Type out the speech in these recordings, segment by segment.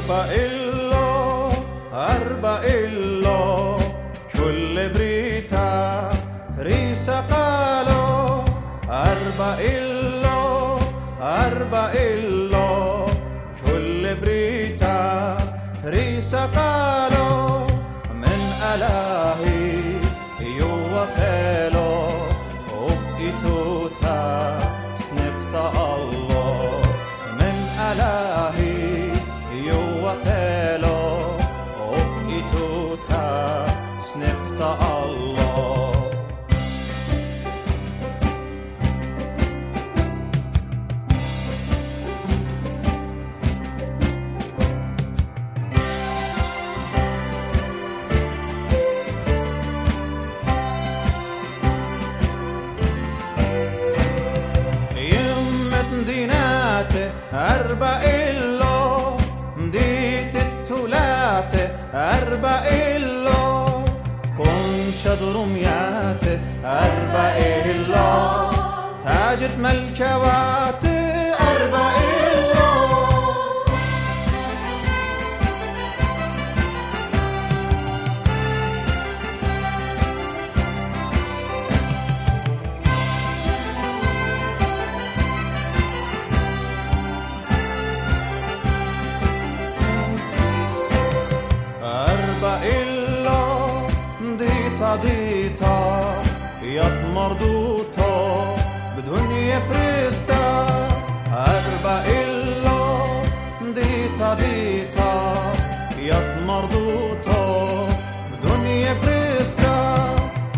أربع إلا كل بريتا ريسا قالوا أربع إلا كل بريتا ريسا قالوا من ألاهي يوفيلو وبإتوتا سنكتا الله من ألاهي يوفيلو وبإتوتا سنكتا الله أربع إلا ديت التولات أربع إلا كن شدر ميات أربع إلا تاجت ملكوات أربع إلا ديتا يطمردوتا بدنيا بريستا أربع إلا ديتا يطمردوتا بدنيا بريستا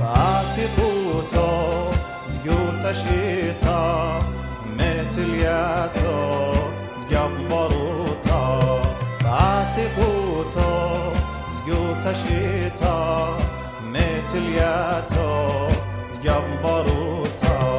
بعتقوتا ديوتا شيتا متلياتو ديابروتا بعتقوتا ديوتا شيتا متلياتو جنبروتا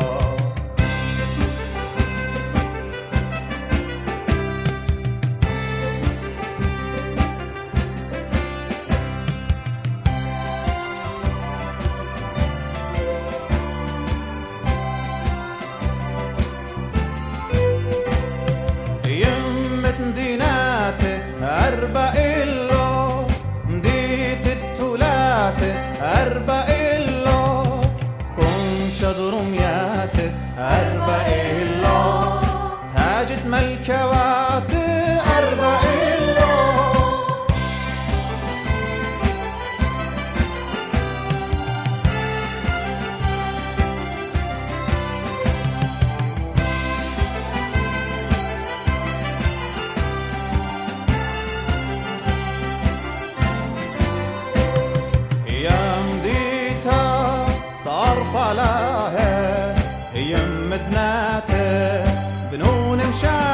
يمت دينات أربع إلا ديت التولات أربع إلا كن شدر ميات أربع إلا تاجت ملكوات أربع إلا طرف لها يم مدناته بنون مشاعر